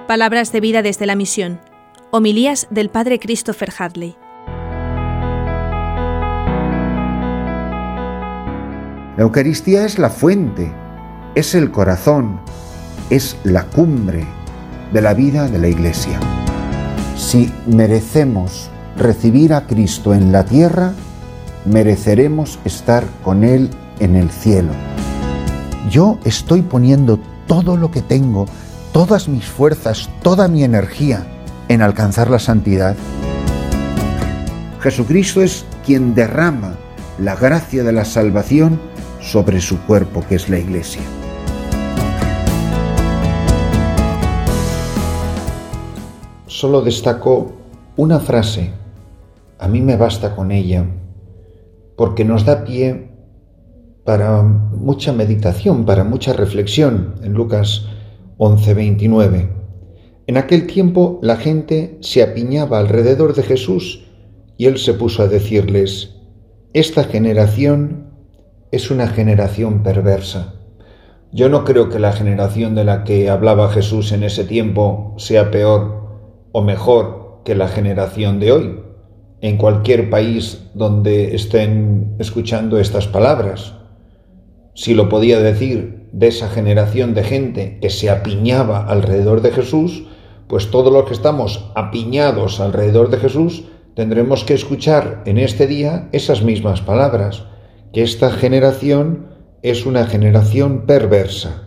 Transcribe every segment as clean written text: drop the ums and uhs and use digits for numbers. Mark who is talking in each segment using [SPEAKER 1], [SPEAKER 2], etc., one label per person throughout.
[SPEAKER 1] Palabras de vida desde la misión. Homilías del Padre Christopher Hadley.
[SPEAKER 2] La Eucaristía es la fuente, es el corazón, es la cumbre de la vida de la Iglesia. Si merecemos recibir a Cristo en la tierra, mereceremos estar con Él en el cielo. Yo estoy poniendo todo lo que tengo, todas mis fuerzas, toda mi energía en alcanzar la santidad. Jesucristo es quien derrama la gracia de la salvación sobre su cuerpo, que es la Iglesia. Solo destaco una frase, a mí me basta con ella, porque nos da pie para mucha meditación, para mucha reflexión en Lucas 11:29. En aquel tiempo la gente se apiñaba alrededor de Jesús y él se puso a decirles: esta generación es una generación perversa. Yo no creo que la generación de la que hablaba Jesús en ese tiempo sea peor o mejor que la generación de hoy, en cualquier país donde estén escuchando estas palabras. Si lo podía decir de esa generación de gente que se apiñaba alrededor de Jesús, pues todos los que estamos apiñados alrededor de Jesús tendremos que escuchar en este día esas mismas palabras, que esta generación es una generación perversa.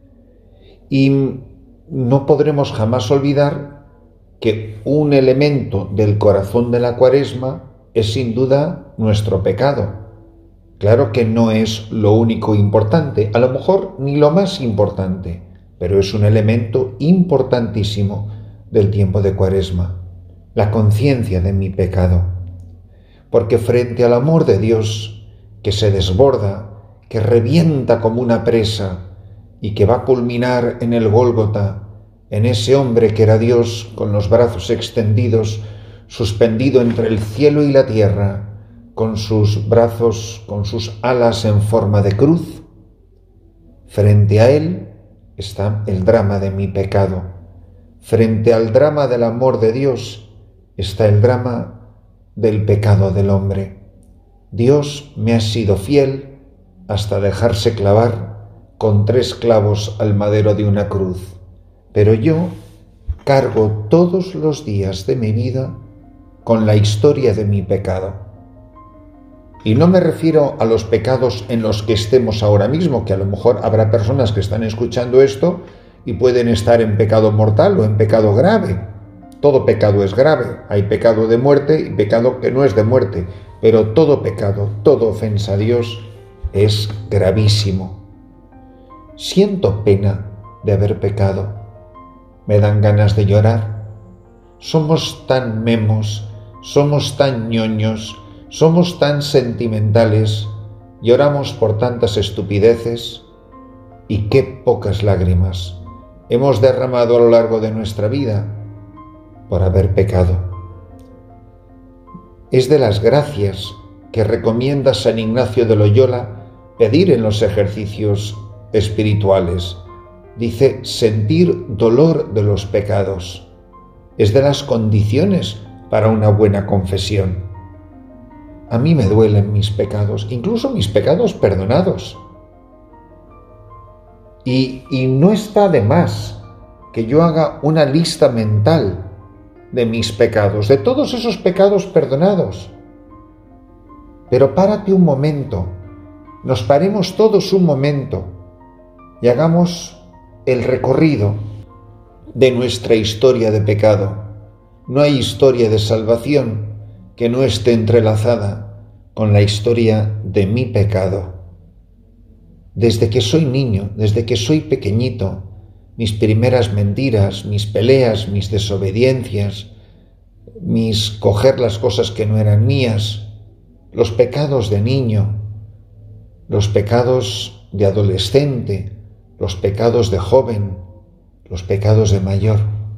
[SPEAKER 2] Y no podremos jamás olvidar que un elemento del corazón de la Cuaresma es sin duda nuestro pecado. Claro que no es lo único importante, a lo mejor ni lo más importante, pero es un elemento importantísimo del tiempo de Cuaresma, la conciencia de mi pecado. Porque frente al amor de Dios, que se desborda, que revienta como una presa y que va a culminar en el Gólgota, en ese hombre que era Dios con los brazos extendidos, suspendido entre el cielo y la tierra, con sus brazos, con sus alas en forma de cruz, frente a él está el drama de mi pecado. Frente al drama del amor de Dios está el drama del pecado del hombre. Dios me ha sido fiel hasta dejarse clavar con 3 clavos al madero de una cruz, pero yo cargo todos los días de mi vida con la historia de mi pecado. Y no me refiero a los pecados en los que estemos ahora mismo, que a lo mejor habrá personas que están escuchando esto y pueden estar en pecado mortal o en pecado grave. Todo pecado es grave. Hay pecado de muerte y pecado que no es de muerte. Pero todo pecado, toda ofensa a Dios es gravísimo. Siento pena de haber pecado. Me dan ganas de llorar. Somos tan memos, somos tan ñoños, somos tan sentimentales, lloramos por tantas estupideces y qué pocas lágrimas hemos derramado a lo largo de nuestra vida por haber pecado. Es de las gracias que recomienda San Ignacio de Loyola pedir en los ejercicios espirituales. Dice, sentir dolor de los pecados. Es de las condiciones para una buena confesión. A mí me duelen mis pecados, incluso mis pecados perdonados. Y no está de más que yo haga una lista mental de mis pecados, de todos esos pecados perdonados. Pero párate un momento, nos paremos todos un momento y hagamos el recorrido de nuestra historia de pecado. No hay historia de salvación que no esté entrelazada con la historia de mi pecado. Desde que soy niño, desde que soy pequeñito, mis primeras mentiras, mis peleas, mis desobediencias, mis coger las cosas que no eran mías, los pecados de niño, los pecados de adolescente, los pecados de joven, los pecados de mayor.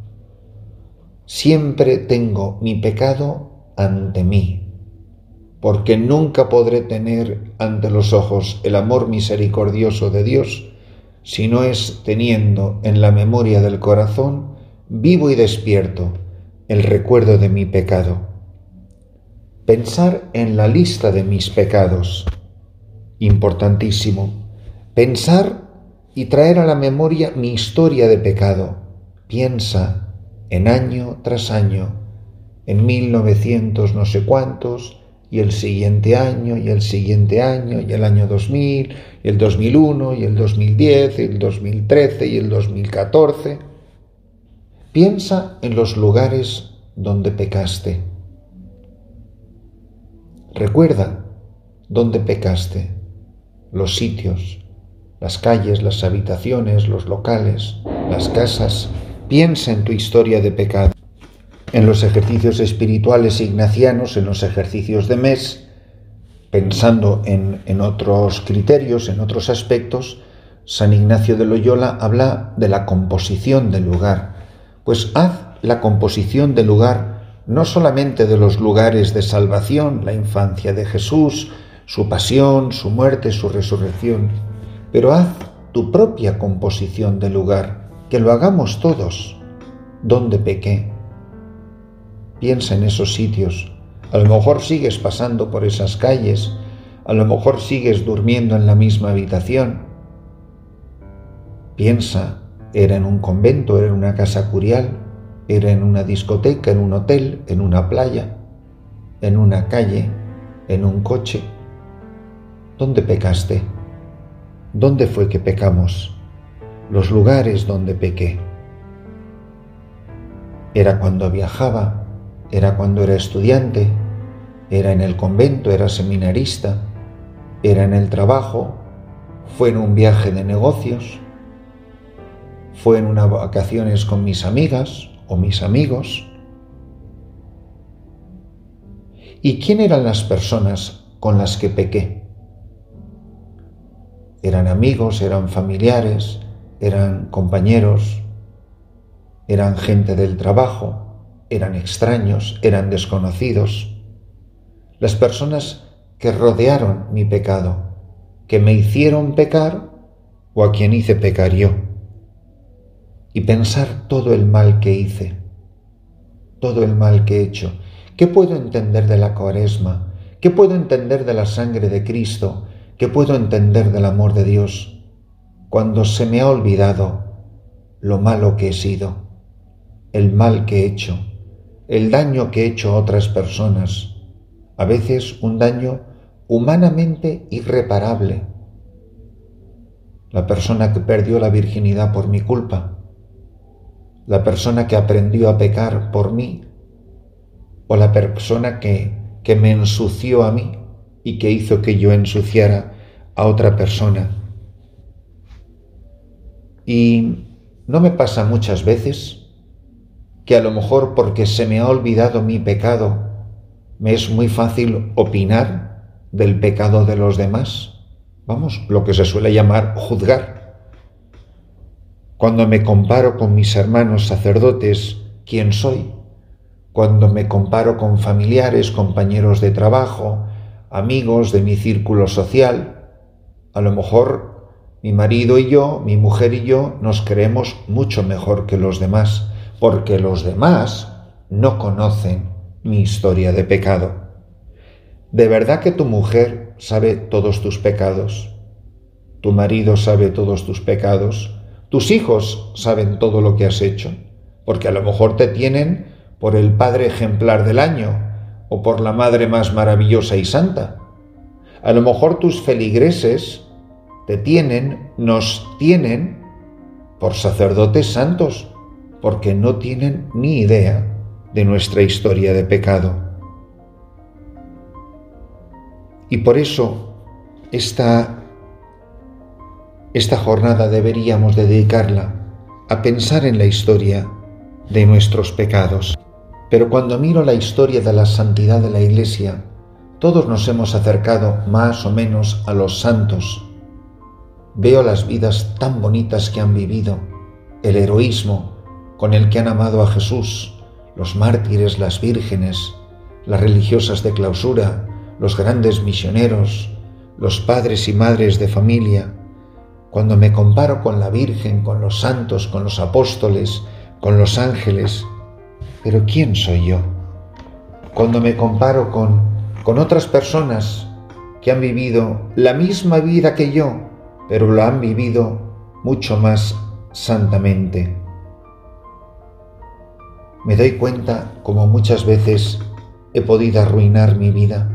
[SPEAKER 2] Siempre tengo mi pecado ante mí, porque nunca podré tener ante los ojos el amor misericordioso de Dios si no es teniendo en la memoria del corazón vivo y despierto, el recuerdo de mi pecado. Pensar en la lista de mis pecados, importantísimo. Pensar y traer a la memoria mi historia de pecado. Piensa en año tras año, en 1900 no sé cuántos, y el siguiente año, y el siguiente año, y el año 2000, y el 2001, y el 2010, y el 2013, y el 2014. Piensa en los lugares donde pecaste. Recuerda dónde pecaste, los sitios, las calles, las habitaciones, los locales, las casas. Piensa en tu historia de pecado. En los ejercicios espirituales ignacianos, en los ejercicios de mes, pensando en otros criterios, en otros aspectos, San Ignacio de Loyola habla de la composición del lugar. Pues haz la composición del lugar, no solamente de los lugares de salvación, la infancia de Jesús, su pasión, su muerte, su resurrección, pero haz tu propia composición del lugar, que lo hagamos todos. ¿Dónde pequé? Piensa en esos sitios. A lo mejor sigues pasando por esas calles, a lo mejor sigues durmiendo en la misma habitación. Piensa, era en un convento, era en una casa curial, era en una discoteca, en un hotel, en una playa, en una calle, en un coche. ¿Dónde pecaste? ¿Dónde fue que pecamos? Los lugares donde pequé. Era cuando viajaba, era cuando era estudiante, era en el convento, era seminarista, era en el trabajo, fue en un viaje de negocios, fue en unas vacaciones con mis amigas o mis amigos. ¿Y quién eran las personas con las que pequé? ¿Eran amigos, eran familiares, eran compañeros, eran gente del trabajo? Eran extraños, eran desconocidos, las personas que rodearon mi pecado, que me hicieron pecar o a quien hice pecar yo. Y pensar todo el mal que hice, todo el mal que he hecho. ¿Qué puedo entender de la Cuaresma? ¿Qué puedo entender de la sangre de Cristo? ¿Qué puedo entender del amor de Dios cuando se me ha olvidado lo malo que he sido, el mal que he hecho? El daño que he hecho a otras personas, a veces un daño humanamente irreparable. La persona que perdió la virginidad por mi culpa, la persona que aprendió a pecar por mí, o la persona que me ensució a mí y que hizo que yo ensuciara a otra persona. Y no me pasa muchas veces que a lo mejor porque se me ha olvidado mi pecado, me es muy fácil opinar del pecado de los demás. Vamos, lo que se suele llamar juzgar. Cuando me comparo con mis hermanos sacerdotes, ¿quién soy? Cuando me comparo con familiares, compañeros de trabajo, amigos de mi círculo social, a lo mejor mi marido y yo, mi mujer y yo, nos creemos mucho mejor que los demás, porque los demás no conocen mi historia de pecado. ¿De verdad que tu mujer sabe todos tus pecados? ¿Tu marido sabe todos tus pecados? ¿Tus hijos saben todo lo que has hecho? Porque a lo mejor te tienen por el padre ejemplar del año o por la madre más maravillosa y santa. A lo mejor tus feligreses nos tienen por sacerdotes santos, porque no tienen ni idea de nuestra historia de pecado. Y por eso esta jornada deberíamos dedicarla a pensar en la historia de nuestros pecados. Pero cuando miro la historia de la santidad de la Iglesia, todos nos hemos acercado más o menos a los santos. Veo las vidas tan bonitas que han vivido, el heroísmo con el que han amado a Jesús, los mártires, las vírgenes, las religiosas de clausura, los grandes misioneros, los padres y madres de familia. Cuando me comparo con la Virgen, con los santos, con los apóstoles, con los ángeles, pero ¿quién soy yo? Cuando me comparo con otras personas que han vivido la misma vida que yo, pero lo han vivido mucho más santamente. Me doy cuenta como muchas veces he podido arruinar mi vida.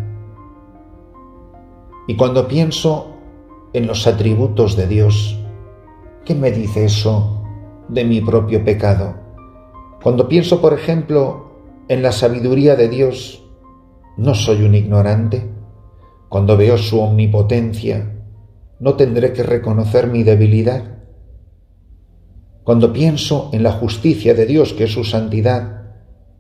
[SPEAKER 2] Y cuando pienso en los atributos de Dios, ¿qué me dice eso de mi propio pecado? Cuando pienso, por ejemplo, en la sabiduría de Dios, ¿no soy un ignorante? Cuando veo su omnipotencia, ¿no tendré que reconocer mi debilidad? Cuando pienso en la justicia de Dios, que es su santidad,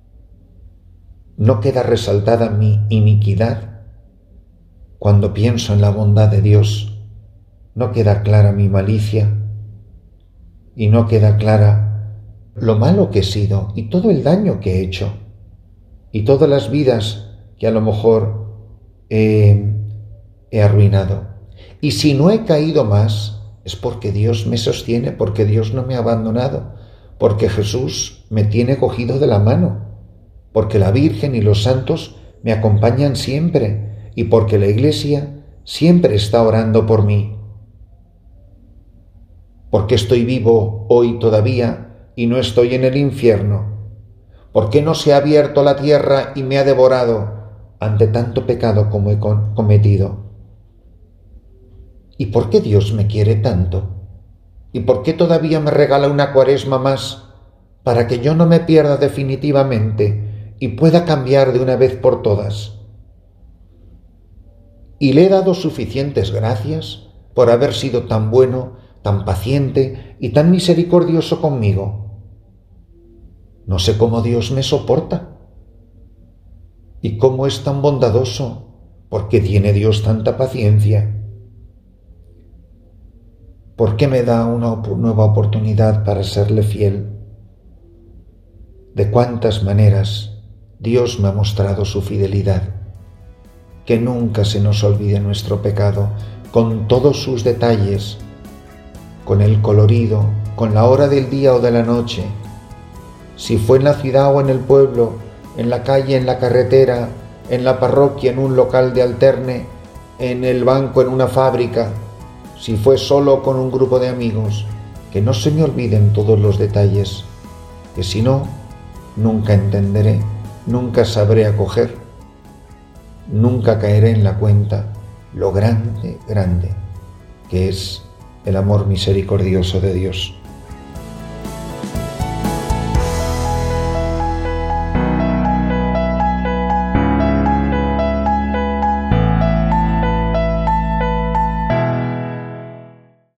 [SPEAKER 2] ¿no queda resaltada mi iniquidad? Cuando pienso en la bondad de Dios, ¿no queda clara mi malicia? Y no queda clara lo malo que he sido y todo el daño que he hecho y todas las vidas que a lo mejor he arruinado. Y si no he caído más, es porque Dios me sostiene, porque Dios no me ha abandonado, porque Jesús me tiene cogido de la mano, porque la Virgen y los santos me acompañan siempre y porque la Iglesia siempre está orando por mí. ¿Por qué estoy vivo hoy todavía y no estoy en el infierno? ¿Por qué no se ha abierto la tierra y me ha devorado ante tanto pecado como he cometido? ¿Y por qué Dios me quiere tanto? ¿Y por qué todavía me regala una cuaresma más para que yo no me pierda definitivamente y pueda cambiar de una vez por todas? Y le he dado suficientes gracias por haber sido tan bueno, tan paciente y tan misericordioso conmigo. No sé cómo Dios me soporta y cómo es tan bondadoso. ¿Por qué tiene Dios tanta paciencia? ¿Por qué me da una nueva oportunidad para serle fiel? ¿De cuántas maneras Dios me ha mostrado su fidelidad? Que nunca se nos olvide nuestro pecado, con todos sus detalles, con el colorido, con la hora del día o de la noche, si fue en la ciudad o en el pueblo, en la calle, en la carretera, en la parroquia, en un local de alterne, en el banco, en una fábrica, si fue solo o con un grupo de amigos, que no se me olviden todos los detalles, que si no, nunca entenderé, nunca sabré acoger, nunca caeré en la cuenta lo grande, grande que es el amor misericordioso de Dios.